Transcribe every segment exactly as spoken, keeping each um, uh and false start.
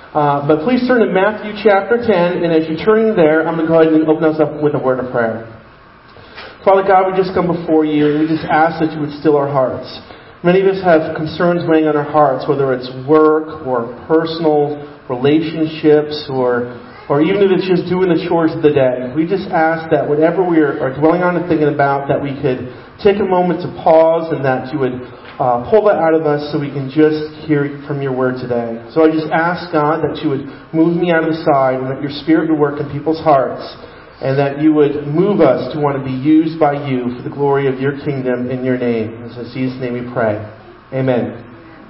Uh, but please turn to Matthew chapter ten, and as you're turning there, I'm going to go ahead and open us up with a word of prayer. Father God, we just come before you, and we just ask that you would still our hearts. Many of us have concerns weighing on our hearts, whether it's work or personal relationships or or even if it's just doing the chores of the day. We just ask that whatever we are, are dwelling on and thinking about, that we could take a moment to pause and that you would uh, pull that out of us so we can just hear from your word today. So I just ask, God, that you would move me out of the side and that your Spirit would work in people's hearts and that you would move us to want to be used by you for the glory of your kingdom in your name. In Jesus' name we pray. Amen.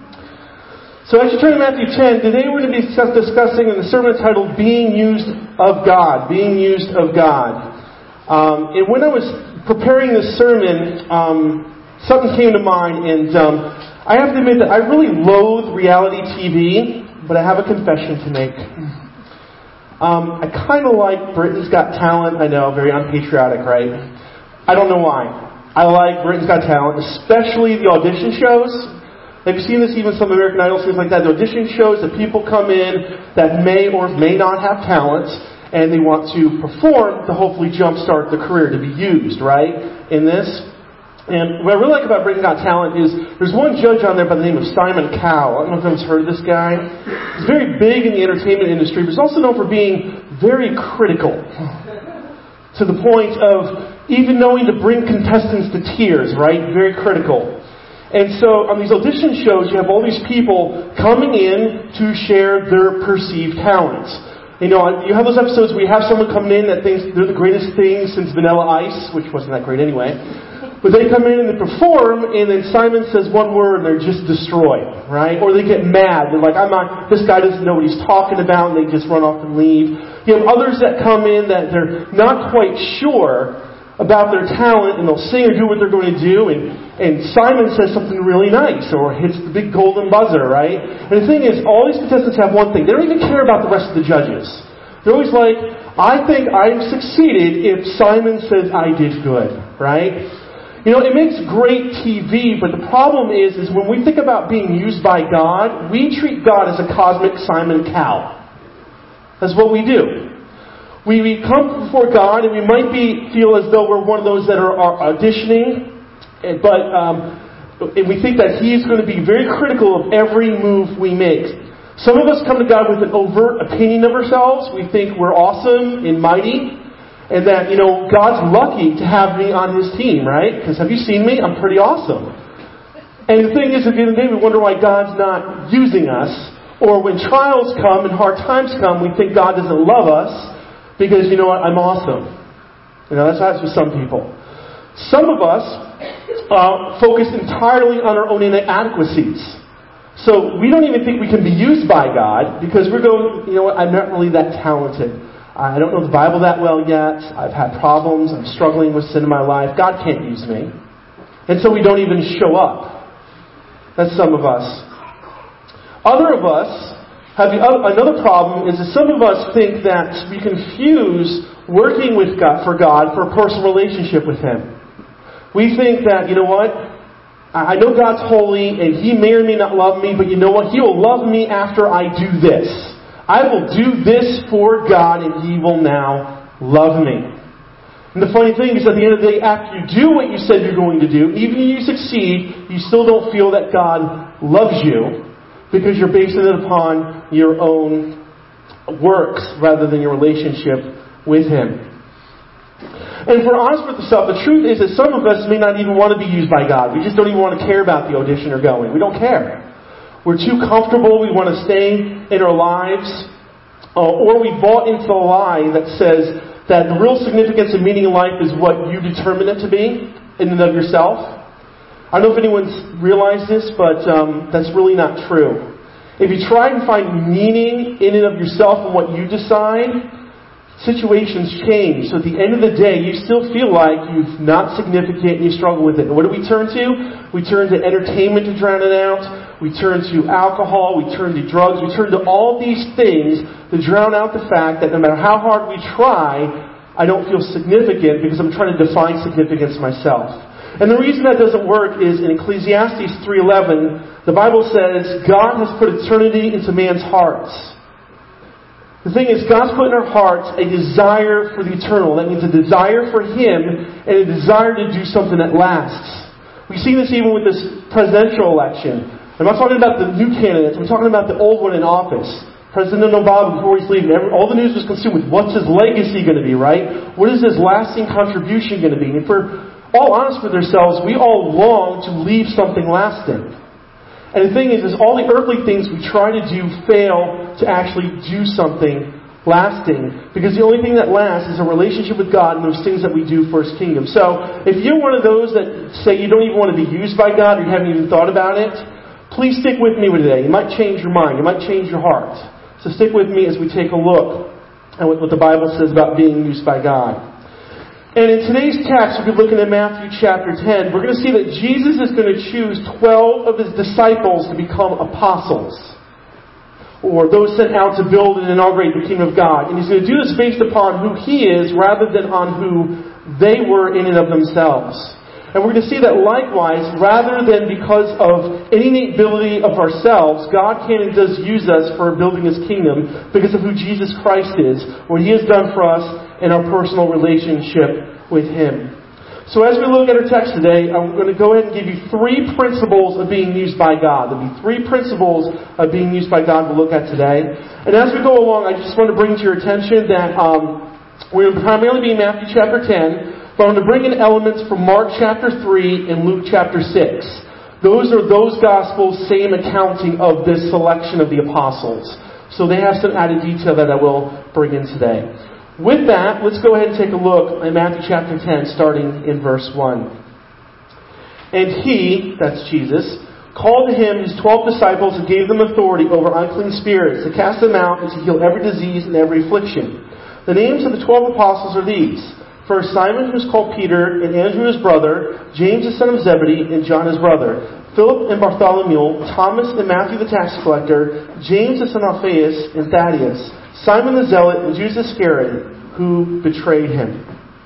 So as you turn to Matthew ten, today we're going to be discussing in the sermon titled Being Used of God. Being Used of God. Um, and when I was preparing this sermon, um, something came to mind, and um, I have to admit that I really loathe reality T V, but I have a confession to make. Um, I kind of like Britain's Got Talent. I know, very unpatriotic, right? I don't know why. I like Britain's Got Talent, especially the audition shows. Have you seen this, even some American Idol, things like that? The audition shows that people come in that may or may not have talent, and they want to perform to hopefully jumpstart their career, to be used, right, in this. And what I really like about Britain's Got Talent is there's one judge on there by the name of Simon Cowell. I don't know if anyone's heard of this guy. He's very big in the entertainment industry, but he's also known for being very critical, to the point of even knowing to bring contestants to tears, right? Very critical. And so on these audition shows, you have all these people coming in to share their perceived talents. You know, you have those episodes where you have someone coming in that thinks they're the greatest thing since Vanilla Ice, which wasn't that great anyway. But they come in and they perform, and then Simon says one word and they're just destroyed, right? Or they get mad. They're like, I'm not, this guy doesn't know what he's talking about, and they just run off and leave. You have others that come in that they're not quite sure about their talent, and they'll sing or do what they're going to do, and, and Simon says something really nice, or hits the big golden buzzer, right? And the thing is, all these contestants have one thing. They don't even care about the rest of the judges. They're always like, I think I've succeeded if Simon says I did good, right? You know, it makes great T V, but the problem is, is when we think about being used by God, we treat God as a cosmic Simon Cowell. That's what we do. We, we come before God, and we might be feel as though we're one of those that are, are auditioning, but um, and we think that He's going to be very critical of every move we make. Some of us come to God with an overt opinion of ourselves. We think we're awesome and mighty, and that, you know, God's lucky to have me on His team, right? Because have you seen me? I'm pretty awesome. And the thing is, at the end of the day, we wonder why God's not using us. Or when trials come and hard times come, we think God doesn't love us because, you know what, I'm awesome. You know, that's that's with some people. Some of us uh, focus entirely on our own inadequacies. So we don't even think we can be used by God because we're going, you know what, I'm not really that talented. I don't know the Bible that well yet. I've had problems. I'm struggling with sin in my life. God can't use me. And so we don't even show up. That's some of us. Other of us have the other, another problem is that some of us think that we confuse working with God for God for a personal relationship with Him. We think that, you know what, I know God's holy and He may or may not love me, but you know what, He will love me after I do this. I will do this for God and He will now love me. And the funny thing is, at the end of the day, after you do what you said you're going to do, even if you succeed, you still don't feel that God loves you because you're basing it upon your own works rather than your relationship with Him. And if we're honest with ourselves, the truth is that some of us may not even want to be used by God. We just don't even want to care about the audition or going. We don't care. We're too comfortable. We want to stay in our lives. Uh, or we bought into the lie that says that the real significance and meaning in life is what you determine it to be in and of yourself. I don't know if anyone's realized this, but um, that's really not true. If you try and find meaning in and of yourself and what you decide, situations change. So at the end of the day, you still feel like you're not significant and you struggle with it. And what do we turn to? We turn to entertainment to drown it out. We turn to alcohol. We turn to drugs. We turn to all these things to drown out the fact that no matter how hard we try, I don't feel significant because I'm trying to define significance myself. And the reason that doesn't work is in Ecclesiastes three eleven, the Bible says, God has put eternity into man's hearts. The thing is, God's put in our hearts a desire for the eternal. That means a desire for Him and a desire to do something that lasts. We see this even with this presidential election. I'm not talking about the new candidates. I'm talking about the old one in office. President Obama, before he's leaving, every, all the news was consumed with what's his legacy going to be, right? What is his lasting contribution going to be? And if we're all honest with ourselves, we all long to leave something lasting. And the thing is, is all the earthly things we try to do fail to actually do something lasting. Because the only thing that lasts is a relationship with God and those things that we do for His kingdom. So, if you're one of those that say you don't even want to be used by God or you haven't even thought about it, please stick with me today. It might change your mind. It might change your heart. So stick with me as we take a look at what, what the Bible says about being used by God. And in today's text, we'll be looking at Matthew chapter ten. We're going to see that Jesus is going to choose twelve of His disciples to become apostles, or those sent out to build and inaugurate the kingdom of God. And He's going to do this based upon who He is rather than on who they were in and of themselves. And we're going to see that likewise, rather than because of any innate ability of ourselves, God can and does use us for building His kingdom because of who Jesus Christ is, what He has done for us in our personal relationship with Him. So as we look at our text today, I'm going to go ahead and give you three principles of being used by God. There'll be three principles of being used by God we'll look at today. And as we go along, I just want to bring to your attention that um, we're going to primarily be in Matthew chapter ten. But I'm going to bring in elements from Mark chapter three and Luke chapter six. Those are those Gospels' same accounting of this selection of the apostles. So they have some added detail that I will bring in today. With that, let's go ahead and take a look at Matthew chapter ten, starting in verse one. And He, that's Jesus, called to Him His twelve disciples and gave them authority over unclean spirits to cast them out and to heal every disease and every affliction. The names of the twelve apostles are these. First, Simon, who is called Peter, and Andrew his brother, James the son of Zebedee, and John his brother, Philip and Bartholomew, Thomas and Matthew the tax collector, James the son of Alphaeus, and Thaddeus, Simon the zealot, and Judas Iscariot, who betrayed Him.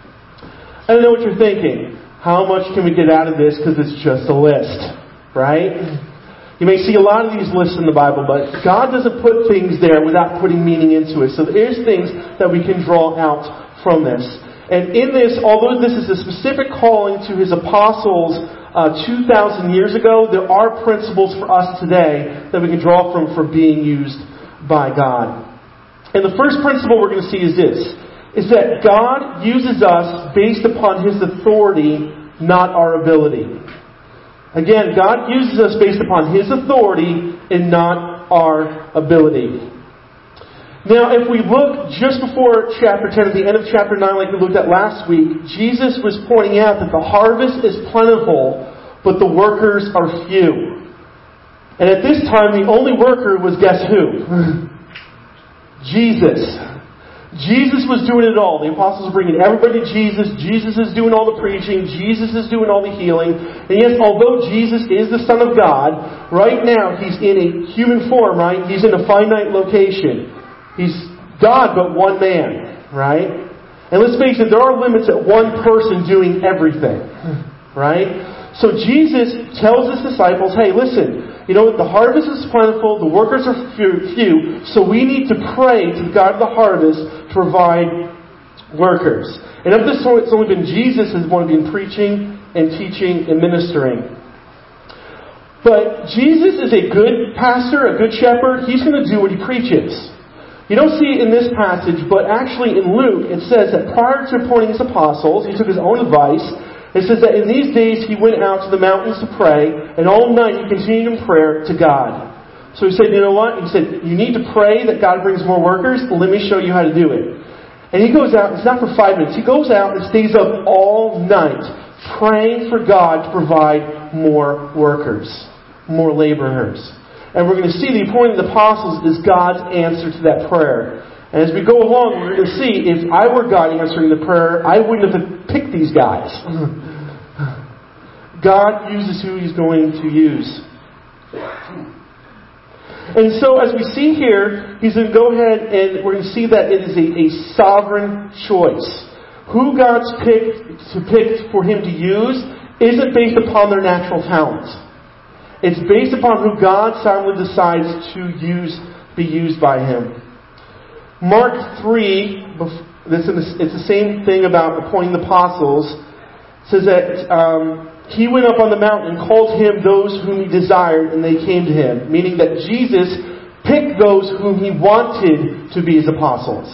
I don't know what you're thinking. How much can we get out of this because it's just a list, right? You may see a lot of these lists in the Bible, but God doesn't put things there without putting meaning into it. So there's things that we can draw out from this. And in this, although this is a specific calling to His apostles uh, two thousand years ago, there are principles for us today that we can draw from for being used by God. And the first principle we're going to see is this, is that God uses us based upon His authority, not our ability. Again, God uses us based upon His authority and not our ability. Now, if we look just before chapter ten, at the end of chapter nine, like we looked at last week, Jesus was pointing out that the harvest is plentiful, but the workers are few. And at this time, the only worker was, guess who? Jesus. Jesus was doing it all. The apostles were bringing everybody to Jesus. Jesus is doing all the preaching. Jesus is doing all the healing. And yes, although Jesus is the Son of God, right now He's in a human form, right? He's in a finite location. He's God, but one man, right? And let's face it, there are limits at one person doing everything, right? So Jesus tells His disciples, hey, listen, you know, the harvest is plentiful, the workers are few, so we need to pray to the God of the harvest to provide workers. And up to this point, it's only been Jesus who's one been preaching and teaching and ministering. But Jesus is a good pastor, a good shepherd. He's going to do what He preaches. You don't see it in this passage, but actually in Luke, it says that prior to appointing His apostles, He took His own advice. It says that in these days He went out to the mountains to pray, and all night He continued in prayer to God. So He said, you know what? He said, you need to pray that God brings more workers. Let me show you how to do it. And He goes out, it's not for five minutes, He goes out and stays up all night praying for God to provide more workers, more laborers. And we're going to see the appointing of the apostles is God's answer to that prayer. And as we go along, we're going to see if I were God answering the prayer, I wouldn't have picked these guys. God uses who He's going to use. And so as we see here, He's going to go ahead and we're going to see that it is a, a sovereign choice. Who God's picked to pick for Him to use isn't based upon their natural talent. It's based upon who God sovereignly decides to use, be used by Him. Mark three, this is, it's the same thing about appointing the apostles, says that um, he went up on the mountain and called him those whom he desired, and they came to him. Meaning that Jesus picked those whom he wanted to be his apostles.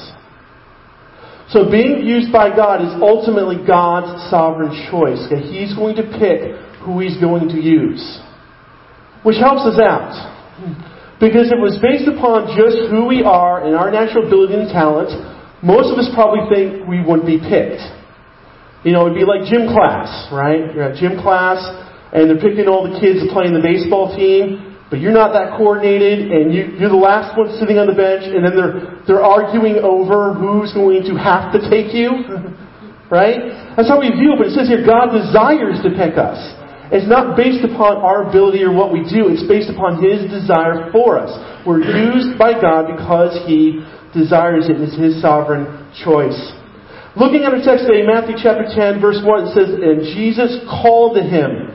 So being used by God is ultimately God's sovereign choice. Okay? He's going to pick who he's going to use. Which helps us out. Because if it was based upon just who we are and our natural ability and talent, most of us probably think we wouldn't be picked. You know, it'd be like gym class, right? You're at gym class, and they're picking all the kids to play in the baseball team, but you're not that coordinated, and you, you're the last one sitting on the bench, and then they're they're arguing over who's going to have to take you, right? That's how we view it, but it says here, God desires to pick us. It's not based upon our ability or what we do. It's based upon His desire for us. We're used by God because He desires it. It's His sovereign choice. Looking at our text today, Matthew chapter ten, verse one, it says, and Jesus called to him.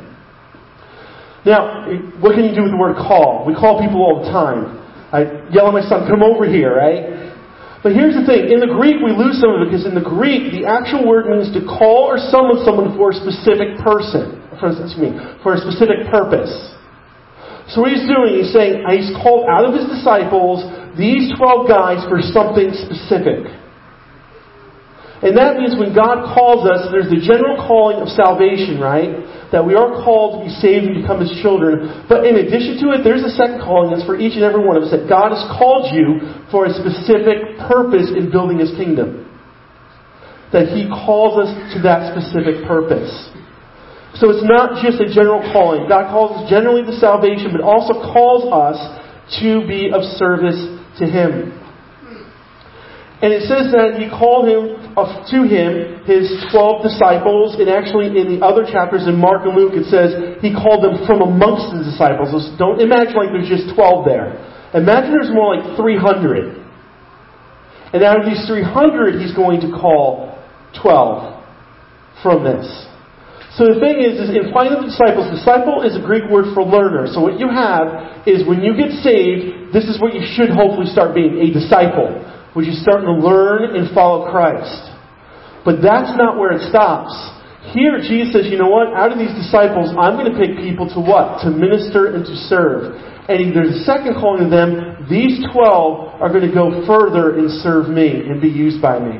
Now, what can you do with the word call? We call people all the time. I yell at my son, come over here, right? But here's the thing. In the Greek, we lose some of it because in the Greek, the actual word means to call or summon someone for a specific person. For, excuse me, for a specific purpose. So what he's doing, he's saying, he's called out of his disciples these twelve guys for something specific. And that means when God calls us, there's the general calling of salvation, right? That we are called to be saved and become His children. But in addition to it, there's a second calling that's for each and every one of us. That God has called you for a specific purpose in building His kingdom. That He calls us to that specific purpose. So it's not just a general calling. God calls us generally to salvation, but also calls us to be of service to Him. And it says that He called him to Him His twelve disciples. And actually in the other chapters in Mark and Luke it says He called them from amongst the disciples. So don't imagine like there's just twelve there. Imagine there's more like three hundred. And out of these three hundred He's going to call twelve from this. So the thing is, is in finding the disciples, disciple is a Greek word for learner. So what you have is when you get saved, this is what you should hopefully start being, a disciple. Which is starting to learn and follow Christ. But that's not where it stops. Here Jesus says, you know what? Out of these disciples, I'm going to pick people to what? To minister and to serve. And there's a second calling to them. These twelve are going to go further and serve me and be used by me.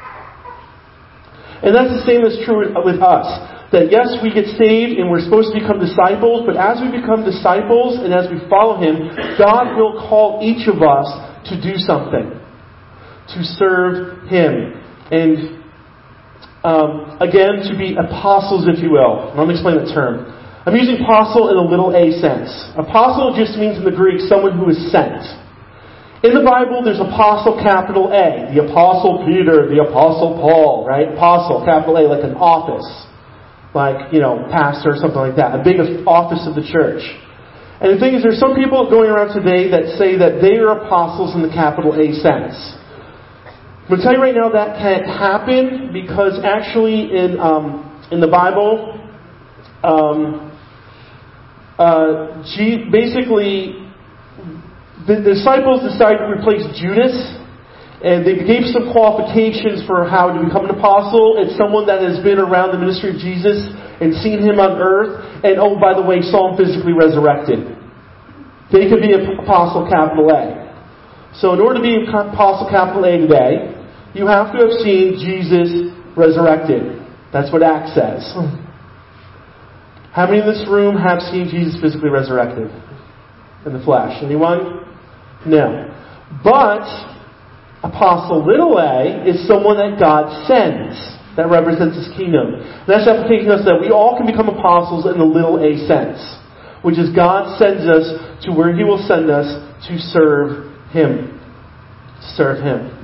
And that's the same that's true with us. That yes, we get saved and we're supposed to become disciples, but as we become disciples and as we follow Him, God will call each of us to do something. To serve Him. And um, again, to be apostles, if you will. Let me explain that term. I'm using apostle in a little a sense. Apostle just means in the Greek someone who is sent. In the Bible, there's apostle capital A. The apostle Peter, the apostle Paul, right? Apostle capital A, like an office. Like, you know, pastor or something like that. A big office of the church. And the thing is, there's some people going around today that say that they are apostles in the capital A sense. I'm going to tell you right now that can't happen because actually in um, in the Bible, um, uh, G- basically the disciples decided to replace Judas, and they gave some qualifications for how to become an apostle. It's someone that has been around the ministry of Jesus and seen Him on earth, and oh, by the way, saw Him physically resurrected. They could be an apostle capital A. So in order to be an apostle capital A today, you have to have seen Jesus resurrected. That's what Acts says. How many in this room have seen Jesus physically resurrected? In the flesh? Anyone? No. But apostle little a is someone that God sends. That represents His kingdom. And that's application us that we all can become apostles in the little a sense. Which is God sends us to where He will send us to serve Him. To serve Him.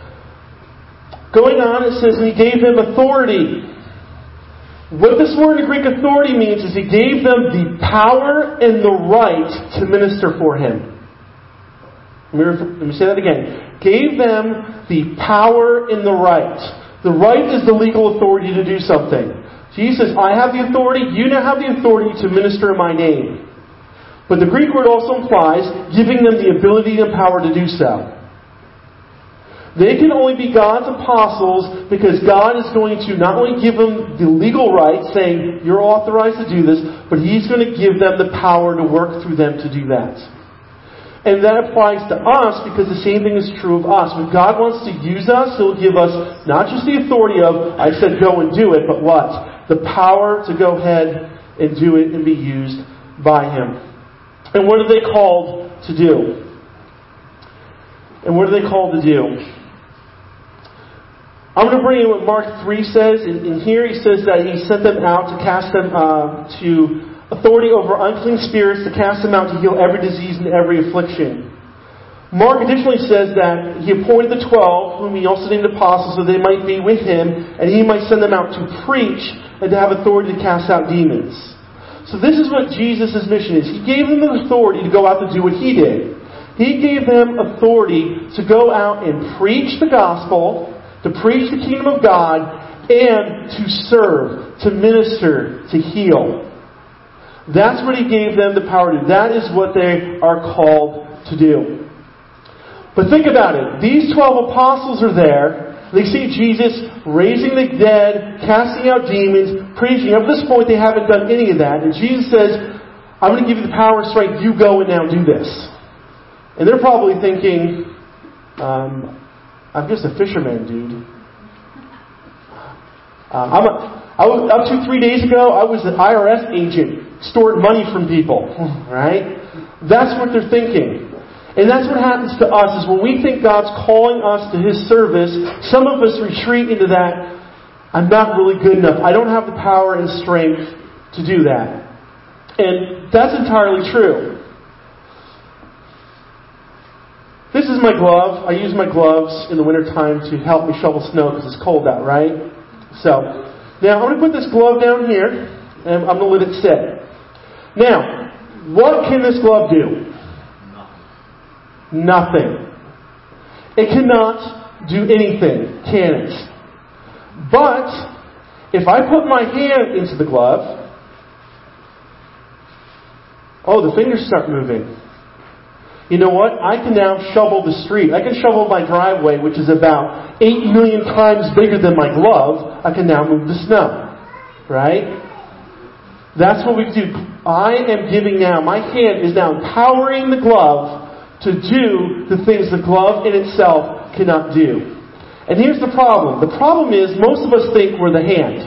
Going on, it says, He gave them authority. What this word in Greek authority means is He gave them the power and the right to minister for Him. Let me, let me say that again. Gave them the power and the right. The right is the legal authority to do something. Jesus says, I have the authority, you now have the authority to minister in my name. But the Greek word also implies giving them the ability and power to do so. They can only be God's apostles because God is going to not only give them the legal right, saying, you're authorized to do this, but He's going to give them the power to work through them to do that. And that applies to us because the same thing is true of us. When God wants to use us, He'll give us not just the authority of, I said go and do it, but what? The power to go ahead and do it and be used by Him. And what are they called to do? And what are they called to do? I'm going to bring in what Mark three says. In, in here he says that He sent them out to cast them uh, to authority over unclean spirits, to cast them out to heal every disease and every affliction. Mark additionally says that He appointed the twelve, whom He also named apostles, so they might be with Him, and He might send them out to preach and to have authority to cast out demons. So this is what Jesus' mission is. He gave them the authority to go out to do what He did. He gave them authority to go out and preach the gospel, to preach the kingdom of God, and to serve, to minister, to heal. That's what He gave them the power to do. That is what they are called to do. But think about it. These twelve apostles are there. They see Jesus raising the dead, casting out demons, preaching. Up to this point, they haven't done any of that. And Jesus says, I'm going to give you the power and strength. You go and now do this. And they're probably thinking, um, I'm just a fisherman, dude. Um, I'm a, I was, up to three days ago, I was an I R S agent, stored money from people. Right? That's what they're thinking. And that's what happens to us, is when we think God's calling us to His service, some of us retreat into that, I'm not really good enough. I don't have the power and strength to do that. And that's entirely true. This is my glove. I use my gloves in the wintertime to help me shovel snow because it's cold out, right? So, now I'm going to put this glove down here, and I'm going to let it sit. Now, what can this glove do? Nothing. It cannot do anything, can it? But, if I put my hand into the glove, oh, the fingers start moving. You know what? I can now shovel the street. I can shovel my driveway, which is about eight million times bigger than my glove. I can now move the snow. Right? That's what we do. I am giving now, my hand is now empowering the glove to do the things the glove in itself cannot do. And here's the problem. The problem is most of us think we're the hand.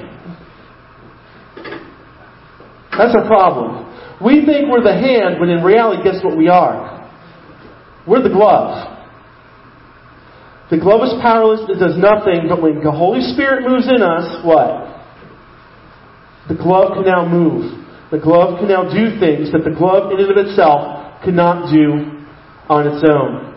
That's our problem. We think we're the hand, when in reality, guess what we are? We're the glove. The glove is powerless. It does nothing. But when the Holy Spirit moves in us, what? The glove can now move. The glove can now do things that the glove in and of itself cannot do on its own.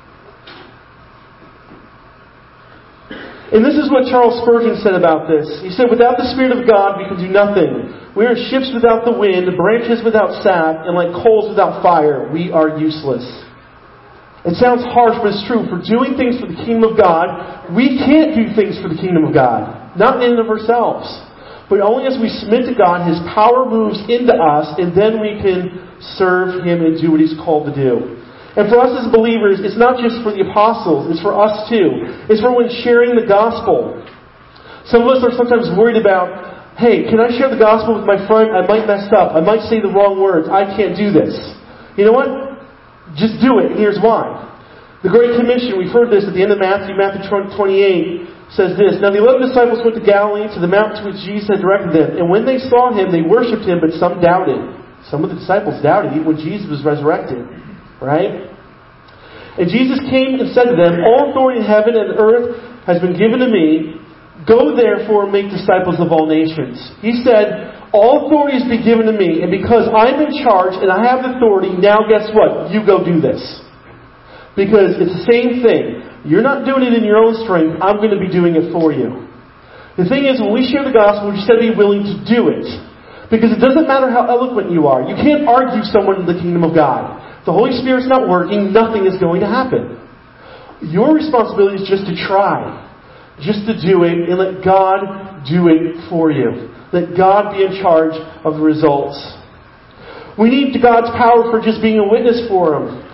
And this is what Charles Spurgeon said about this. He said, without the Spirit of God, we can do nothing. We are ships without the wind, branches without sap, and like coals without fire, we are useless. It sounds harsh, but it's true. For doing things for the kingdom of God, we can't do things for the kingdom of God. Not in and of ourselves. But only as we submit to God, His power moves into us, and then we can serve Him and do what He's called to do. And for us as believers, it's not just for the apostles, it's for us too. It's for when sharing the gospel. Some of us are sometimes worried about, hey, can I share the gospel with my friend? I might mess up. I might say the wrong words. I can't do this. You know what? Just do it, and here's why. The Great Commission, we've heard this at the end of Matthew, Matthew twenty-eight, says this, Now the eleven disciples went to Galilee, to the mountain to which Jesus had directed them. And when they saw Him, they worshipped Him, but some doubted. Some of the disciples doubted, even when Jesus was resurrected. Right? And Jesus came and said to them, All authority in heaven and earth has been given to me. Go therefore and make disciples of all nations. He said, all authority has been given to me, and because I'm in charge and I have authority, now guess what? You go do this. Because it's the same thing. You're not doing it in your own strength. I'm going to be doing it for you. The thing is, when we share the gospel, we just got to be willing to do it. Because it doesn't matter how eloquent you are. You can't argue someone in the kingdom of God. If the Holy Spirit's not working, nothing is going to happen. Your responsibility is just to try. Just to do it and let God do it for you. Let God be in charge of the results. We need God's power for just being a witness for Him.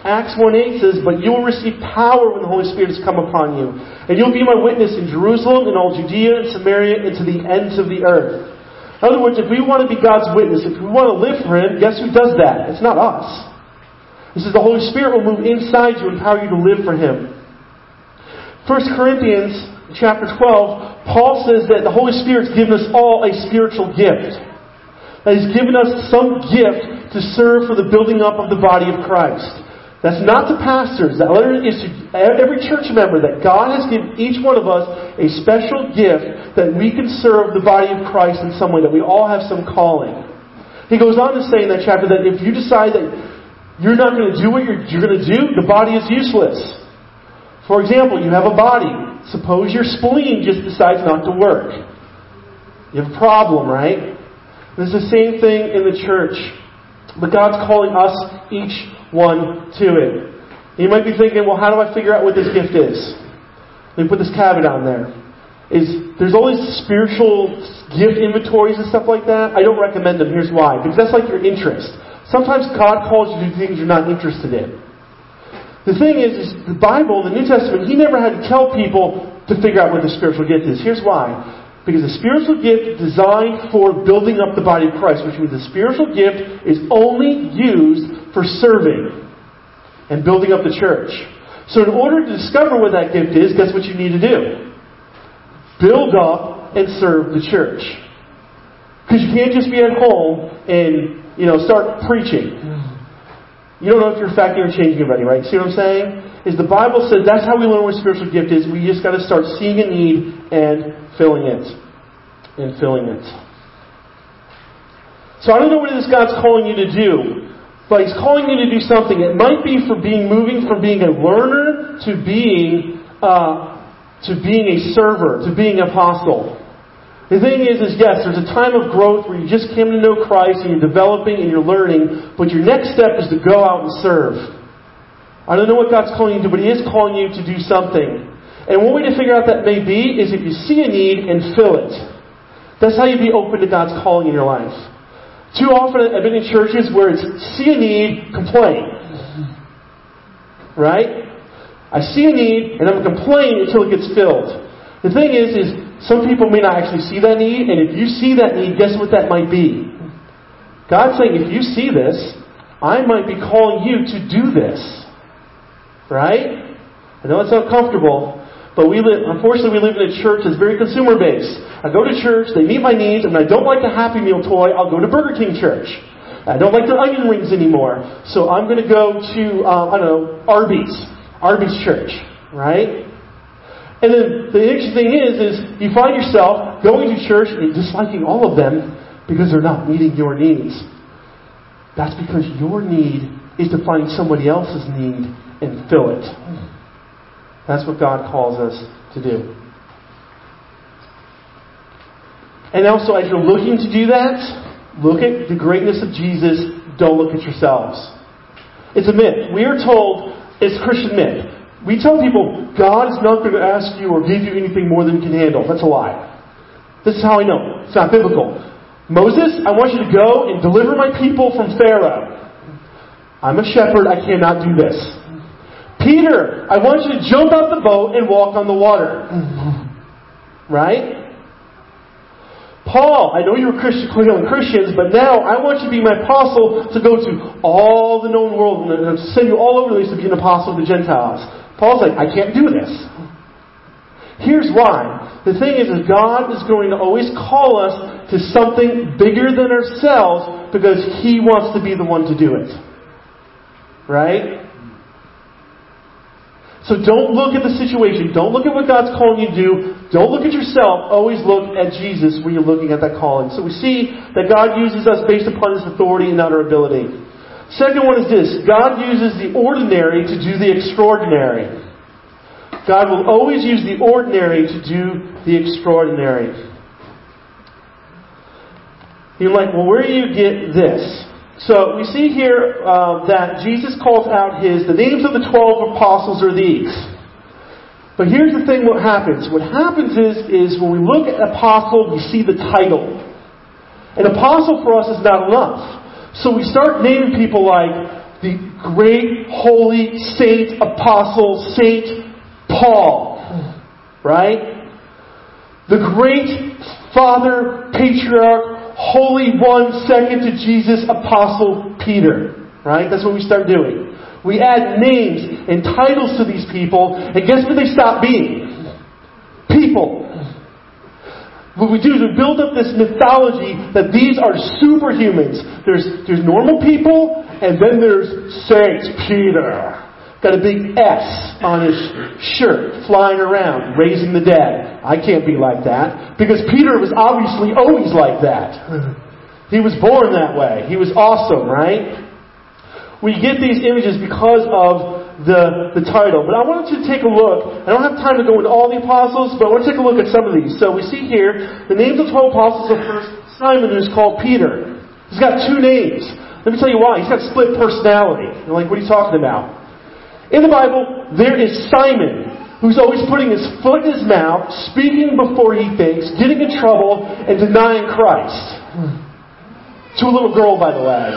Acts one eight says, "But you will receive power when the Holy Spirit has come upon you. And you'll be my witness in Jerusalem, in all Judea and Samaria, and to the ends of the earth." In other words, if we want to be God's witness, if we want to live for Him, guess who does that? It's not us. This is the Holy Spirit will move inside you and empower you to live for Him. First Corinthians chapter twelve, Paul says that the Holy Spirit's given us all a spiritual gift. That He's given us some gift to serve for the building up of the body of Christ. That's not to pastors. That letter is to every church member, that God has given each one of us a special gift that we can serve the body of Christ in some way, that we all have some calling. He goes on to say in that chapter that if you decide that you're not going to do what you're, you're going to do, the body is useless. For example, you have a body. Suppose your spleen just decides not to work. You have a problem, right? It's the same thing in the church. But God's calling us each one to it. You might be thinking, well, how do I figure out what this gift is? Let me put this caveat on there. Is there's all these spiritual gift inventories and stuff like that. I don't recommend them. Here's why. Because that's like your interest. Sometimes God calls you to do things you're not interested in. The thing is, is the Bible, the New Testament, He never had to tell people to figure out what the spiritual gift is. Here's why. Because the spiritual gift is designed for building up the body of Christ, which means the spiritual gift is only used for serving and building up the church. So in order to discover what that gift is, guess what you need to do? Build up and serve the church. Because you can't just be at home and, you know, start preaching. You don't know if you're affecting or changing anybody, right? See what I'm saying? Is the Bible says that's how we learn what spiritual gift is. We just got to start seeing a need and filling it. And filling it. So I don't know what it is God's calling you to do. But He's calling you to do something. It might be for being moving from being a learner to being uh, to being a server, to being an apostle. The thing is, is yes, there's a time of growth where you just came to know Christ and you're developing and you're learning, but your next step is to go out and serve. I don't know what God's calling you to do, but He is calling you to do something. And one way to figure out that may be is if you see a need and fill it. That's how you be open to God's calling in your life. Too often I've been in churches where it's see a need, complain. Right? I see a need and I'm going to complain until it gets filled. The thing is, is some people may not actually see that need, and if you see that need, guess what that might be? God's saying, if you see this, I might be calling you to do this. Right? I know it's uncomfortable, but we live, unfortunately, we live in a church that's very consumer-based. I go to church, they meet my needs, and when I don't like the Happy Meal toy, I'll go to Burger King church. I don't like their onion rings anymore, so I'm going to go to, um, I don't know, Arby's. Arby's church. Right? And then the interesting thing is, is you find yourself going to church and disliking all of them because they're not meeting your needs. That's because your need is to find somebody else's need and fill it. That's what God calls us to do. And also, as you're looking to do that, look at the greatness of Jesus. Don't look at yourselves. It's a myth. We are told, it's a Christian myth. We tell people, God is not going to ask you or give you anything more than you can handle. That's a lie. This is how I know. It's not biblical. Moses, I want you to go and deliver my people from Pharaoh. I'm a shepherd. I cannot do this. Peter, I want you to jump out the boat and walk on the water. Right? Paul, I know you were Christian, Christians, but now I want you to be my apostle to go to all the known world and send you all over the place to be an apostle to the Gentiles. Paul's like, I can't do this. Here's why. The thing is, is God is going to always call us to something bigger than ourselves because He wants to be the one to do it. Right? So don't look at the situation. Don't look at what God's calling you to do. Don't look at yourself. Always look at Jesus when you're looking at that calling. So we see that God uses us based upon His authority and not our ability. Second one is this. God uses the ordinary to do the extraordinary. God will always use the ordinary to do the extraordinary. You're like, well, where do you get this? So we see here uh, that Jesus calls out His, the names of the twelve apostles are these. But here's the thing what happens. What happens is, is when we look at apostle, we see the title. An apostle for us is not enough. So we start naming people like the great, holy, saint, apostle, Saint Paul. Right? The great father, patriarch, holy one, second to Jesus, apostle Peter. Right? That's what we start doing. We add names and titles to these people, and guess what they stop being? People. What we do is we build up this mythology that these are superhumans. There's there's normal people, and then there's Saint Peter. Got a big S on his shirt, flying around, raising the dead. I can't be like that, because Peter was obviously always like that. He was born that way. He was awesome, right? We get these images because of the, the title. But I wanted to take a look. I don't have time to go into all the apostles, but I want to take a look at some of these. So we see here, the names of twelve apostles are first Simon, who's called Peter. He's got two names. Let me tell you why. He's got split personality. You're like, what are you talking about? In the Bible, there is Simon, who's always putting his foot in his mouth, speaking before he thinks, getting in trouble, and denying Christ. To a little girl, by the way.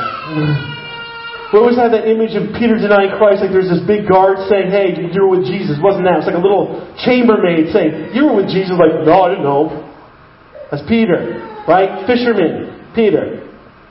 We always have that image of Peter denying Christ, like there's this big guard saying, hey, you were with Jesus. It wasn't that. It's like a little chambermaid saying, you were with Jesus. Like, no, I didn't know. That's Peter, right? Fisherman, Peter.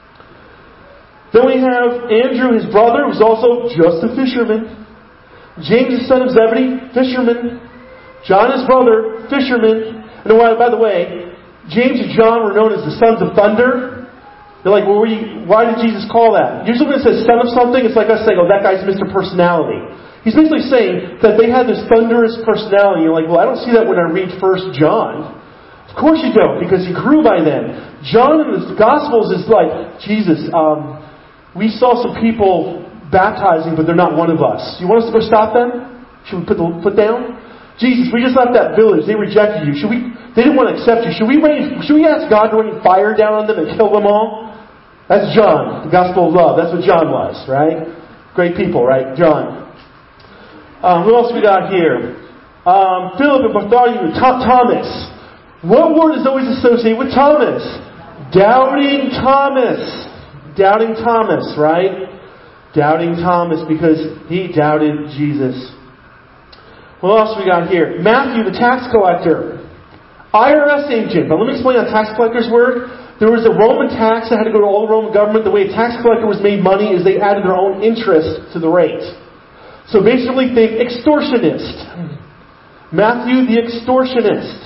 Then we have Andrew, his brother, who's also just a fisherman. James, the son of Zebedee, fisherman. John, his brother, fisherman. And by the way, James and John were known as the sons of thunder. They're like, well, you, why did Jesus call that? Usually when it says son of something, it's like us saying, oh, that guy's Mister Personality. He's basically saying that they had this thunderous personality. You're like, well, I don't see that when I read First John. Of course you don't, because he grew by then. John in the Gospels is like, Jesus, um, we saw some people baptizing, but they're not one of us. You want us to go stop them? Should we put the foot down? Jesus, we just left that village. They rejected you. Should we? They didn't want to accept you. Should we rain, Should we ask God to rain fire down on them and kill them all? That's John, the gospel of love. That's what John was, right? Great people, right? John. Um, who else we got here? Um, Philip and Bartholomew, Thomas. What word is always associated with Thomas? Doubting Thomas. Doubting Thomas, right? Doubting Thomas because he doubted Jesus. What else we got here? Matthew, the tax collector. I R S agent. But let me explain how tax collectors work. There was a Roman tax that had to go to all the Roman government. The way a tax collector was made money is they added their own interest to the rate. So basically think extortionist. Matthew the extortionist.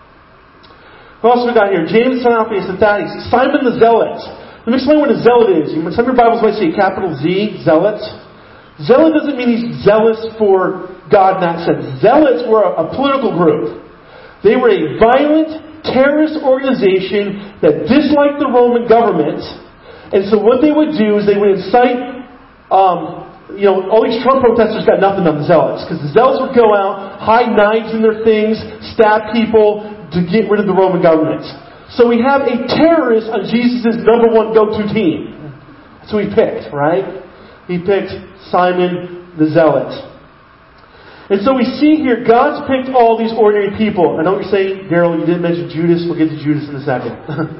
What else we got here? James, son of Alphaeus, and Thaddeus. Simon the zealot. Let me explain what a zealot is. Some of your Bibles might say capital Z, zealot. Zealot doesn't mean he's zealous for God in that sense. Zealots were a, a political group. They were a violent terrorist organization that disliked the Roman government, and so what they would do is they would incite, um, you know, all these Trump protesters got nothing on the zealots, because the zealots would go out, hide knives in their things, stab people to get rid of the Roman government. So we have a terrorist on Jesus' number one go-to team. That's who he picked, right? He picked Simon the Zealot. And so we see here, God's picked all these ordinary people. I know what you're saying, Daryl, you didn't mention Judas. We'll get to Judas in a second.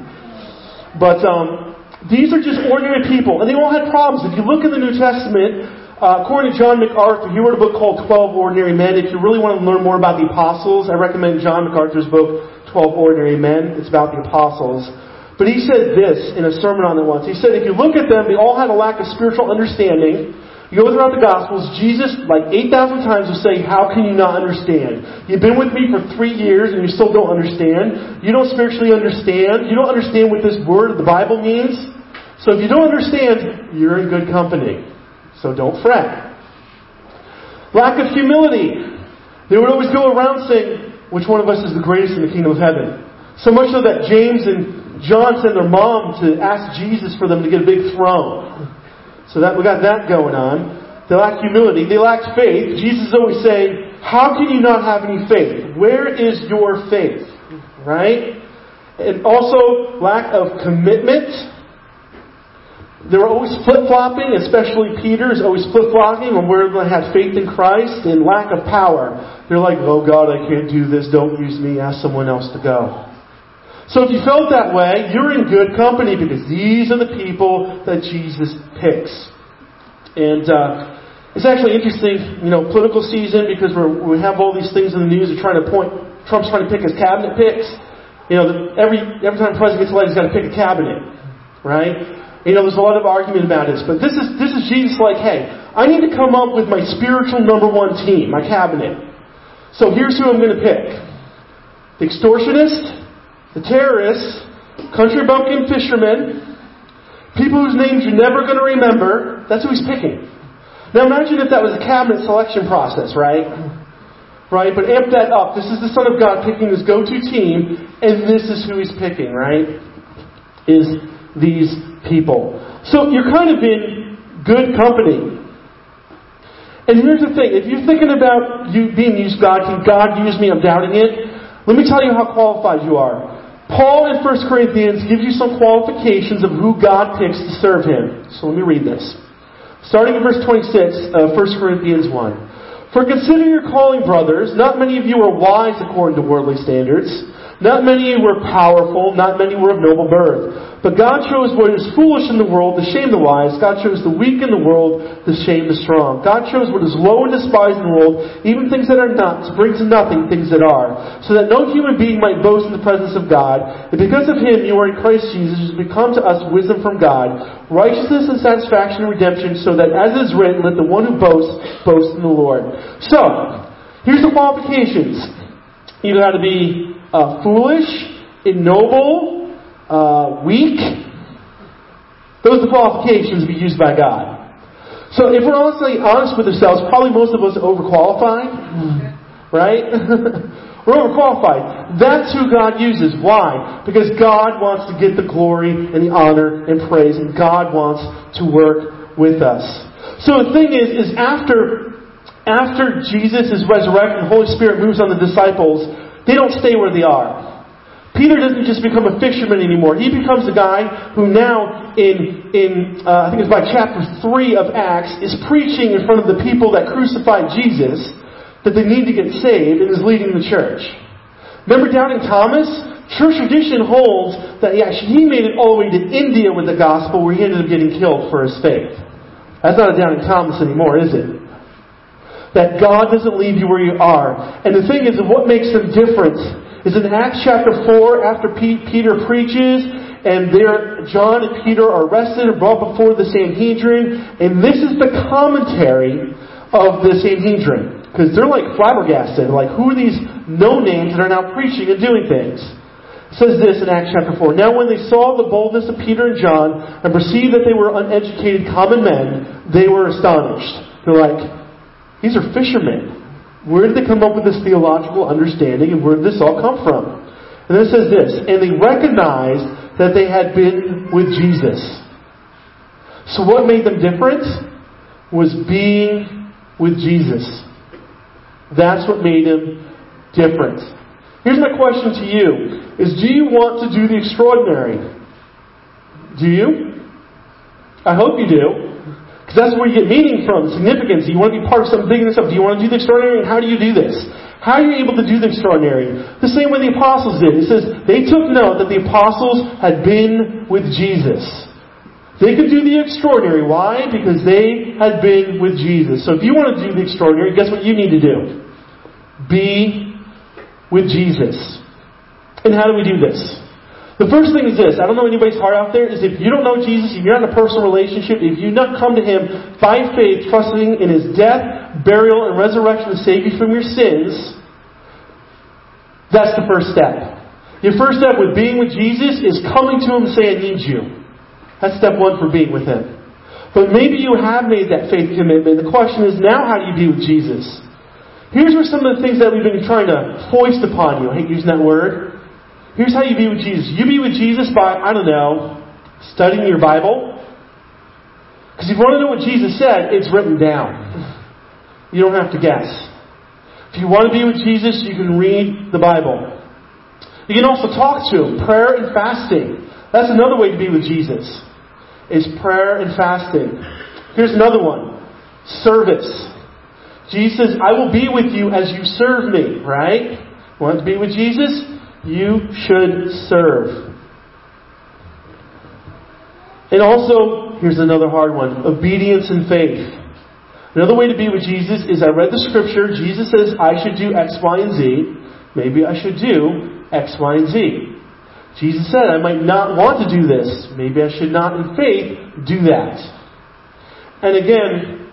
But um, these are just ordinary people. And they all had problems. If you look in the New Testament, uh, according to John MacArthur, he wrote a book called twelve Ordinary Men. If you really want to learn more about the apostles, I recommend John MacArthur's book, twelve Ordinary Men. It's about the apostles. But he said this in a sermon on it once. He said, if you look at them, they all had a lack of spiritual understanding. You go throughout the Gospels, Jesus, like eight thousand times, will say, how can you not understand? You've been with me for three years and you still don't understand. You don't spiritually understand. You don't understand what this word of the Bible means. So if you don't understand, you're in good company. So don't fret. Lack of humility. They would always go around saying, which one of us is the greatest in the kingdom of heaven? So much so that James and John sent their mom to ask Jesus for them to get a big throne. So that we got that going on. They lacked humility. They lacked faith. Jesus is always saying, how can you not have any faith? Where is your faith? Right? And also, lack of commitment. They were always flip-flopping, especially Peter is always flip-flopping when we're going to have faith in Christ. And lack of power. They're like, oh God, I can't do this. Don't use me. Ask someone else to go. So if you felt that way, you're in good company because these are the people that Jesus picks. And uh, it's actually interesting, you know, political season, because we're, we have all these things in the news. They're trying to point, Trump's trying to pick his cabinet picks. You know, every every time the president gets elected, he's got to pick a cabinet, right? You know, there's a lot of argument about this. But this is this is Jesus like, hey, I need to come up with my spiritual number one team, my cabinet. So here's who I'm going to pick. The extortionist, the terrorists, country bumpkin fishermen, people whose names you're never going to remember. That's who he's picking. Now imagine if that was a cabinet selection process, right? Right? But amp that up. This is the Son of God picking his go-to team, and this is who he's picking, right? Is these people. So you're kind of in good company. And here's the thing. If you're thinking about you being used God, can God use me? I'm doubting it. Let me tell you how qualified you are. Paul in First Corinthians gives you some qualifications of who God picks to serve him. So let me read this. Starting in verse twenty-six of First Corinthians one. For consider your calling, brothers. Not many of you are wise according to worldly standards. Not many were powerful. Not many were of noble birth. But God chose what is foolish in the world to shame the wise. God chose the weak in the world to shame the strong. God chose what is low and despised in the world, even things that are not, to bring to nothing things that are, so that no human being might boast in the presence of God. And because of Him you are in Christ Jesus, who has become to us wisdom from God, righteousness and satisfaction and redemption, so that as it is written, let the one who boasts, boast in the Lord. So, here's the qualifications. You got to be uh, foolish, ignoble, Uh, weak. Those are the qualifications to be used by God. So if we're honestly honest with ourselves, probably most of us are overqualified. Right? We're overqualified. That's who God uses. Why? Because God wants to get the glory and the honor and praise, and God wants to work with us. So the thing is, is after, after Jesus is resurrected and the Holy Spirit moves on the disciples, they don't stay where they are. Peter doesn't just become a fisherman anymore. He becomes a guy who now, in in uh, I think it's by chapter three of Acts, is preaching in front of the people that crucified Jesus that they need to get saved, and is leading the church. Remember doubting Thomas? Church tradition holds that he actually he made it all the way to India with the gospel, where he ended up getting killed for his faith. That's not a doubting Thomas anymore, is it? That God doesn't leave you where you are. And the thing is, what makes them different is in Acts chapter four, after Peter preaches, and there John and Peter are arrested and brought before the Sanhedrin, and this is the commentary of the Sanhedrin. Because they're like flabbergasted. Like, who are these no-names that are now preaching and doing things? It says this in Acts chapter four. Now when they saw the boldness of Peter and John, and perceived that they were uneducated common men, they were astonished. They're like, these are fishermen. Where did they come up with this theological understanding, and where did this all come from? And then it says this, and they recognized that they had been with Jesus. So what made them different was being with Jesus. That's what made them different. Here's my question to you, is do you want to do the extraordinary? Do you? I hope you do. Because that's where you get meaning from, significance. You want to be part of something bigger than yourself. Do you want to do the extraordinary? And how do you do this? How are you able to do the extraordinary? The same way the apostles did. It says they took note that the apostles had been with Jesus. They could do the extraordinary. Why? Because they had been with Jesus. So if you want to do the extraordinary, guess what you need to do? Be with Jesus. And how do we do this? The first thing is this. I don't know anybody's heart out there. Is if you don't know Jesus, if you're not in a personal relationship, if you've not come to Him by faith, trusting in His death, burial, and resurrection to save you from your sins, that's the first step. Your first step with being with Jesus is coming to Him and saying, I need you. That's step one for being with Him. But maybe you have made that faith commitment. The question is, now how do you be with Jesus? Here's where some of the things that we've been trying to foist upon you. I hate using that word. Here's how you be with Jesus. You be with Jesus by, I don't know, studying your Bible. Because if you want to know what Jesus said, it's written down. You don't have to guess. If you want to be with Jesus, you can read the Bible. You can also talk to Him. Prayer and fasting. That's another way to be with Jesus. Is prayer and fasting. Here's another one. Service. Jesus says, I will be with you as you serve me. Right? Want to be with Jesus? You should serve. And also, here's another hard one. Obedience and faith. Another way to be with Jesus is I read the scripture. Jesus says I should do X, Y, and Z. Maybe I should do X, Y, and Z. Jesus said I might not want to do this. Maybe I should not in faith do that. And again,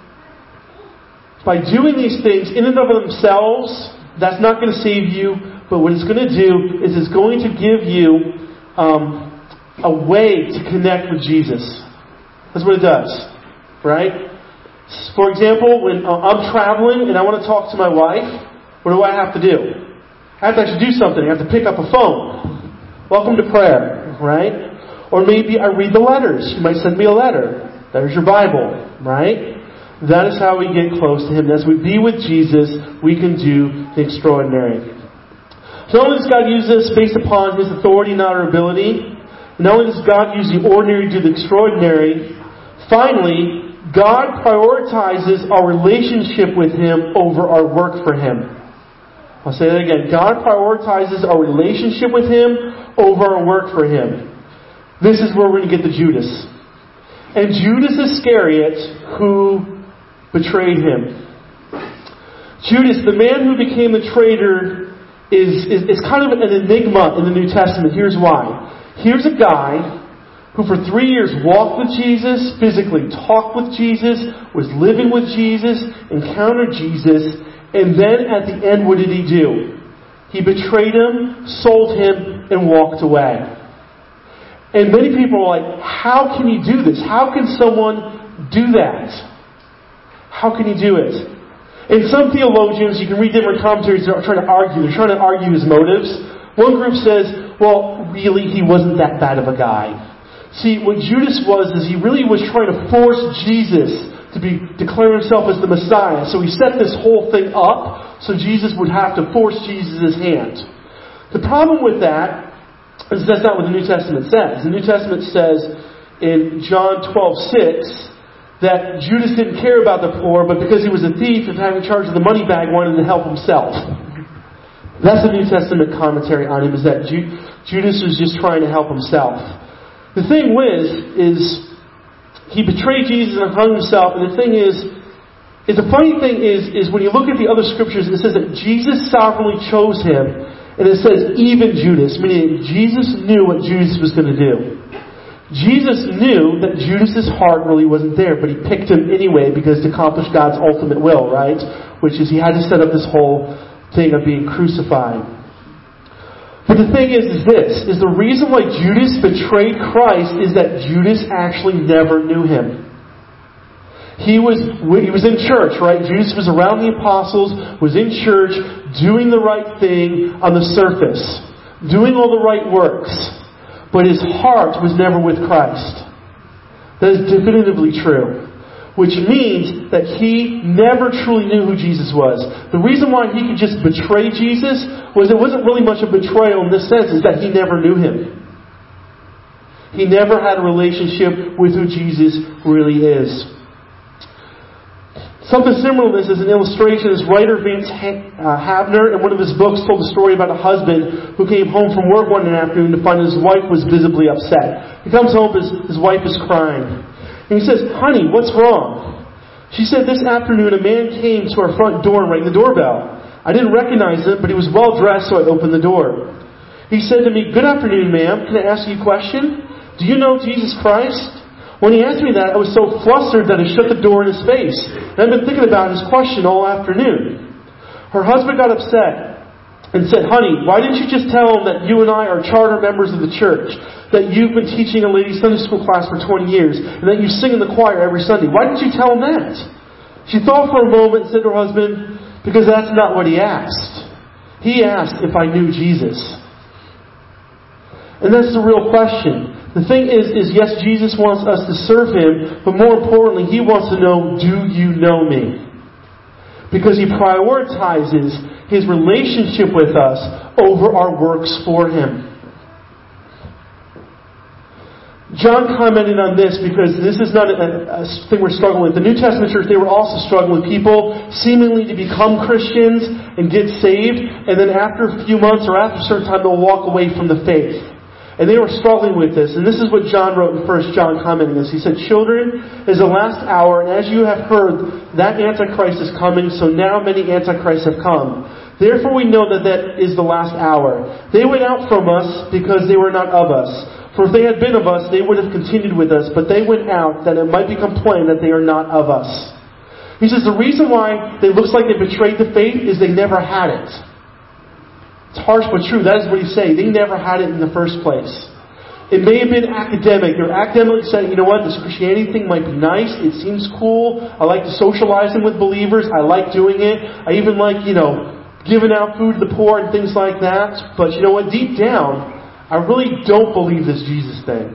by doing these things in and of themselves, that's not going to save you. But what it's going to do is it's going to give you um, a way to connect with Jesus. That's what it does. Right? For example, when I'm traveling and I want to talk to my wife, what do I have to do? I have to actually do something. I have to pick up a phone. Welcome to prayer, right? Or maybe I read the letters. You might send me a letter. There's your Bible, right? That is how we get close to Him. As we be with Jesus, we can do the extraordinary. So not only does God use us based upon His authority, not our ability, not only does God use the ordinary to do the extraordinary, finally, God prioritizes our relationship with Him over our work for Him. I'll say that again. God prioritizes our relationship with Him over our work for Him. This is where we're going to get to Judas. And Judas Iscariot, who betrayed Him. Judas, the man who became the traitor, is, is, is kind of an enigma in the New Testament. Here's why. Here's a guy who for three years walked with Jesus, physically talked with Jesus, was living with Jesus, encountered Jesus, and then at the end, what did he do? He betrayed Him, sold Him, and walked away. And many people are like, how can he do this? How can someone do that? How can he do it? And some theologians, you can read different commentaries, they're trying to argue. They're trying to argue his motives. One group says, well, really, he wasn't that bad of a guy. See, what Judas was, is he really was trying to force Jesus to be declare Himself as the Messiah. So he set this whole thing up so Jesus would have to force Jesus' hand. The problem with that is that's not what the New Testament says. The New Testament says in John twelve six that Judas didn't care about the poor, but because he was a thief and having charge of the money bag, wanted to help himself. That's the New Testament commentary on him, is that Ju- Judas was just trying to help himself. The thing was, is he betrayed Jesus and hung himself. And the thing is, is the funny thing is, is when you look at the other scriptures, it says that Jesus sovereignly chose him. And it says even Judas, meaning Jesus knew what Judas was going to do. Jesus knew that Judas' heart really wasn't there, but He picked him anyway because to accomplish God's ultimate will, right? Which is He had to set up this whole thing of being crucified. But the thing is, is this, is the reason why Judas betrayed Christ is that Judas actually never knew Him. He was, he was in church, right? Judas was around the apostles, was in church, doing the right thing on the surface, doing all the right works. But his heart was never with Christ. That is definitively true. Which means that he never truly knew who Jesus was. The reason why he could just betray Jesus was it wasn't really much of a betrayal in this sense, is that he never knew Him. He never had a relationship with who Jesus really is. Something similar to this is an illustration. This writer, Vance Havner, in one of his books told a story about a husband who came home from work one afternoon to find his wife was visibly upset. He comes home, his, his wife is crying. And he says, honey, what's wrong? She said, this afternoon a man came to our front door and rang the doorbell. I didn't recognize him, but he was well dressed, so I opened the door. He said to me, good afternoon, ma'am. Can I ask you a question? Do you know Jesus Christ? When he asked me that, I was so flustered that I shut the door in his face. And I've been thinking about his question all afternoon. Her husband got upset and said, honey, why didn't you just tell him that you and I are charter members of the church? That you've been teaching a ladies' Sunday school class for twenty years, and that you sing in the choir every Sunday. Why didn't you tell him that? She thought for a moment and said to her husband, because that's not what he asked. He asked if I knew Jesus. And that's the real question. The thing is, is yes, Jesus wants us to serve Him, but more importantly, He wants to know, do you know me? Because He prioritizes His relationship with us over our works for Him. John commented on this because this is not a, a thing we're struggling with. The New Testament church, they were also struggling with people seemingly to become Christians and get saved, and then after a few months or after a certain time, they'll walk away from the faith. And they were struggling with this. And this is what John wrote in First John commenting this. He said, "Children, it is the last hour, and as you have heard, that Antichrist is coming, so now many Antichrists have come. Therefore we know that that is the last hour. They went out from us because they were not of us. For if they had been of us, they would have continued with us. But they went out that it might become plain that they are not of us." He says the reason why it looks like they betrayed the faith is they never had it. It's harsh but true. That is what he's saying. They never had it in the first place. It may have been academic. They're academically saying, you know what, this Christianity thing might be nice. It seems cool. I like to socializing with believers. I like doing it. I even like, you know, giving out food to the poor and things like that. But you know what? Deep down, I really don't believe this Jesus thing.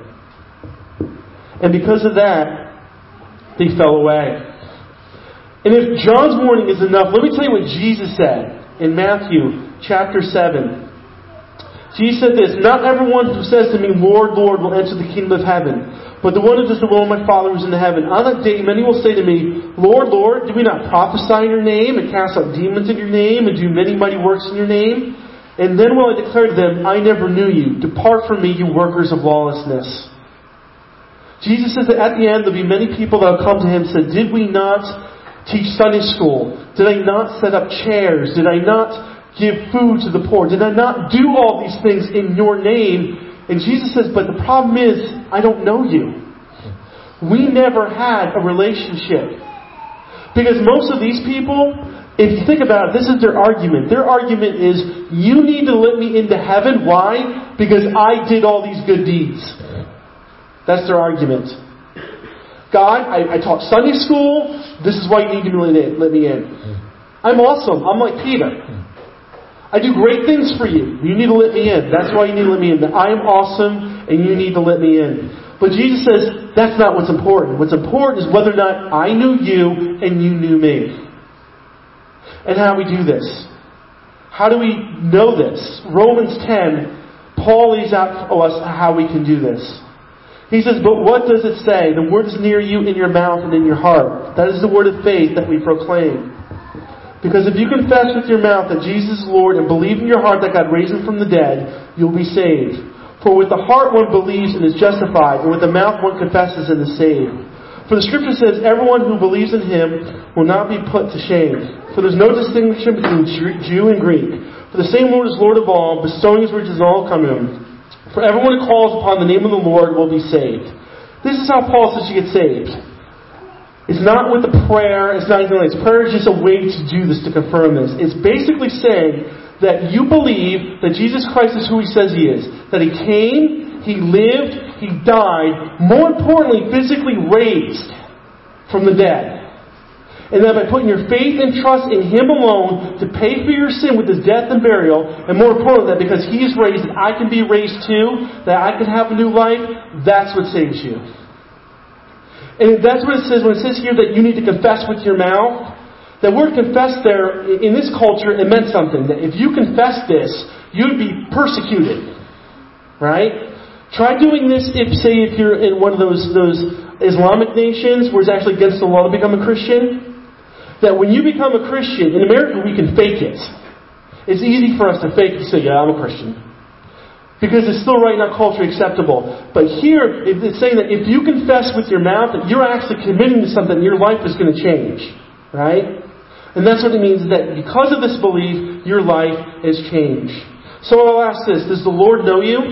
And because of that, they fell away. And if John's warning is enough, let me tell you what Jesus said in Matthew chapter seven. Jesus said this, "Not everyone who says to me, 'Lord, Lord,' will enter the kingdom of heaven, but the one who does the will of my Father who is in heaven. On that day many will say to me, 'Lord, Lord, did we not prophesy in your name, and cast out demons in your name, and do many mighty works in your name?' And then will I declare to them, 'I never knew you. Depart from me, you workers of lawlessness.'" Jesus says that at the end there'll be many people that will come to him and say, "Did we not teach Sunday school? Did I not set up chairs? Did I not give food to the poor? Did I not do all these things in your name?" And Jesus says, "But the problem is, I don't know you." We never had a relationship. Because most of these people, if you think about it, this is their argument. Their argument is, you need to let me into heaven. Why? Because I did all these good deeds. That's their argument. God, I, I taught Sunday school. This is why you need to let me in. I'm awesome. I'm like Peter. I do great things for you. You need to let me in. That's why you need to let me in. I am awesome, and you need to let me in. But Jesus says, that's not what's important. What's important is whether or not I knew you and you knew me. And how we do this. How do we know this? Romans ten, Paul lays out for us how we can do this. He says, "But what does it say? The word is near you in your mouth and in your heart. That is the word of faith that we proclaim. Because if you confess with your mouth that Jesus is Lord and believe in your heart that God raised him from the dead, you'll be saved. For with the heart one believes and is justified, and with the mouth one confesses and is saved. For the scripture says, everyone who believes in him will not be put to shame. For there's no distinction between Jew and Greek. For the same Lord is Lord of all, bestowing his riches on all coming. For everyone who calls upon the name of the Lord will be saved." This is how Paul says you get saved. It's not with the prayer. It's not anything like this. Prayer is just a way to do this, to confirm this. It's basically saying that you believe that Jesus Christ is who he says he is. That he came, he lived, he died, more importantly, physically raised from the dead. And that by putting your faith and trust in him alone to pay for your sin with his death and burial, and more importantly, that because he is raised, I can be raised too, that I can have a new life, that's what saves you. And that's what it says when it says here that you need to confess with your mouth. That word confess there, in this culture, it meant something. That if you confess this, you'd be persecuted. Right? Try doing this if, say, if you're in one of those, those Islamic nations where it's actually against the law to become a Christian. That when you become a Christian, in America we can fake it. It's easy for us to fake and say, yeah, I'm a Christian. Because it's still right in our culture acceptable. But here, it's saying that if you confess with your mouth, that you're actually committing to something, your life is going to change. Right? And that's what it means, that because of this belief, your life is changed. So I'll ask this, does the Lord know you?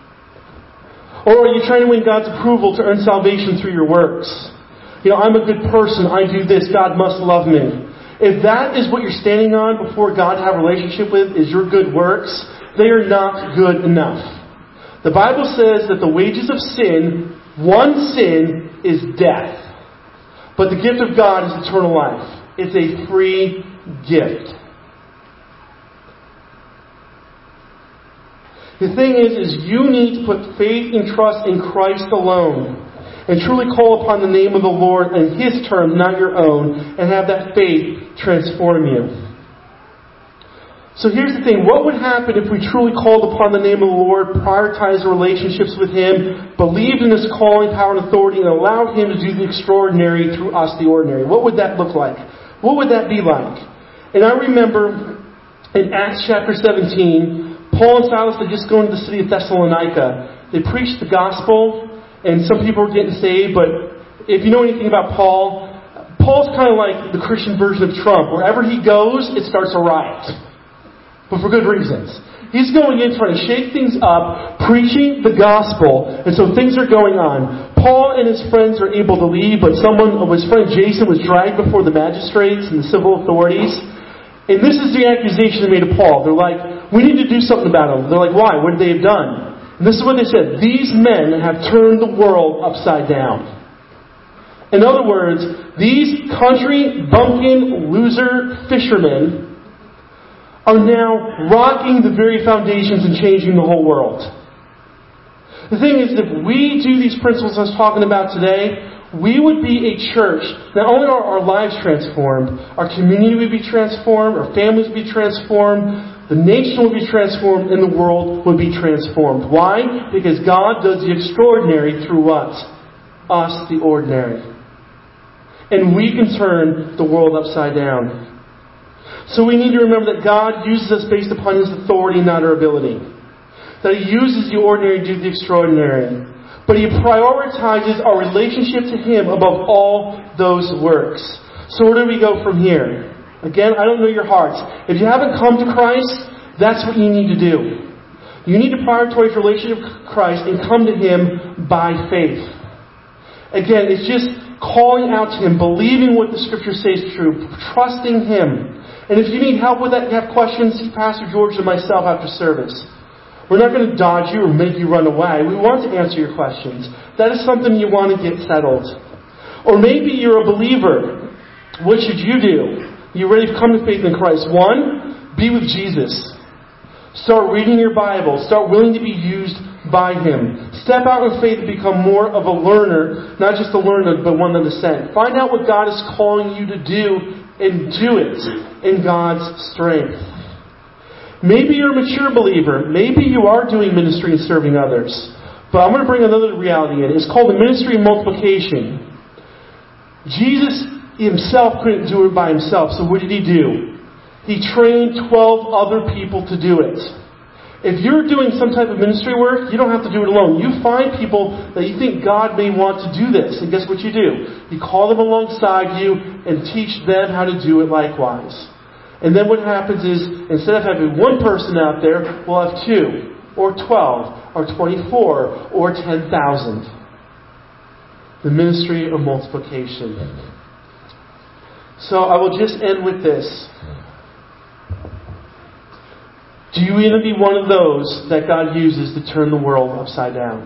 Or are you trying to win God's approval to earn salvation through your works? You know, I'm a good person, I do this, God must love me. If that is what you're standing on before God to have a relationship with, is your good works, they are not good enough. The Bible says that the wages of sin, one sin, is death. But the gift of God is eternal life. It's a free gift. The thing is, is you need to put faith and trust in Christ alone. And truly call upon the name of the Lord in his terms, not your own. And have that faith transform you. So here's the thing. What would happen if we truly called upon the name of the Lord, prioritized relationships with him, believed in his calling, power, and authority, and allowed him to do the extraordinary through us, the ordinary? What would that look like? What would that be like? And I remember in Acts chapter seventeen, Paul and Silas had just gone to the city of Thessalonica. they preached the gospel, and some people were getting saved, but if you know anything about Paul, Paul's kind of like the Christian version of Trump. Wherever he goes, it starts a riot. But for good reasons. He's going in trying to shake things up, preaching the gospel, and so things are going on. Paul and his friends are able to leave, but someone, his friend Jason, was dragged before the magistrates and the civil authorities. And this is the accusation they made of Paul. They're like, we need to do something about him. They're like, why? What did they have done? And this is what they said. These men have turned the world upside down. In other words, these country bumpkin loser fishermen are now rocking the very foundations and changing the whole world. The thing is, if we do these principles I was talking about today, we would be a church. Not only are our lives transformed, our community would be transformed, our families would be transformed, the nation would be transformed, and the world would be transformed. Why? Because God does the extraordinary through what? Us, the ordinary. And we can turn the world upside down. So we need to remember that God uses us based upon His authority, not our ability. That He uses the ordinary to do the extraordinary. But He prioritizes our relationship to Him above all those works. So where do we go from here? Again, I don't know your hearts. If you haven't come to Christ, that's what you need to do. You need to prioritize your relationship with Christ and come to Him by faith. Again, it's just calling out to Him, believing what the Scripture says is true, trusting Him. And if you need help with that, you have questions, see Pastor George and myself after service. We're not going to dodge you or make you run away. We want to answer your questions. That is something you want to get settled. Or maybe you're a believer. What should you do? You're ready to come to faith in Christ. One, be with Jesus. Start reading your Bible. Start willing to be used by Him. Step out in faith and become more of a learner, not just a learner, but one that is sent. Find out what God is calling you to do and do it in God's strength. Maybe you're a mature believer. Maybe you are doing ministry and serving others. But I'm going to bring another reality in. It's called the ministry of multiplication. Jesus Himself couldn't do it by Himself. So what did He do? He trained twelve other people to do it. If you're doing some type of ministry work, you don't have to do it alone. You find people that you think God may want to do this. And guess what you do? You call them alongside you and teach them how to do it likewise. And then what happens is, instead of having one person out there, we'll have two, or twelve, or twenty-four, or ten thousand. The ministry of multiplication. So I will just end with this. Do you want to be one of those that God uses to turn the world upside down?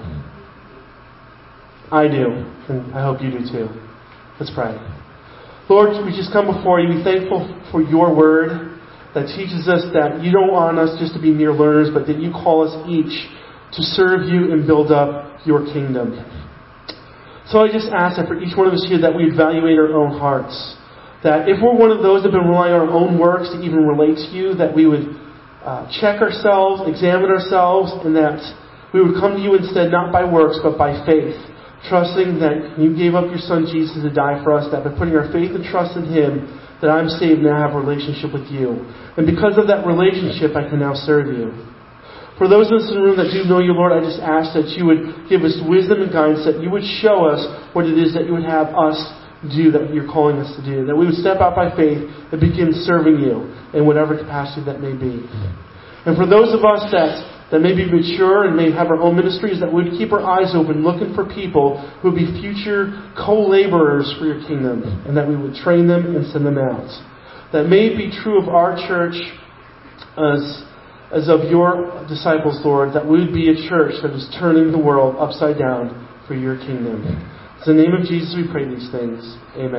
I do, and I hope you do too. Let's pray. Lord, we just come before you. We're thankful for your word that teaches us that you don't want us just to be mere learners, but that you call us each to serve you and build up your kingdom. So I just ask that for each one of us here that we evaluate our own hearts. That if we're one of those that have been relying on our own works to even relate to you, that we would Uh, check ourselves, examine ourselves, and that we would come to you instead not by works but by faith, trusting that you gave up your Son Jesus to die for us, that by putting our faith and trust in Him, that I'm saved and I have a relationship with you. And because of that relationship, I can now serve you. For those of us in the room that do know you, Lord, I just ask that you would give us wisdom and guidance, that you would show us what it is that you would have us do, that you're calling us to do. That we would step out by faith and begin serving you in whatever capacity that may be. And for those of us that, that may be mature and may have our own ministries, that we would keep our eyes open looking for people who would be future co-laborers for your kingdom, and that we would train them and send them out. That may be true of our church as, as of your disciples, Lord, that we would be a church that is turning the world upside down for your kingdom. In the name of Jesus we pray these things. Amen.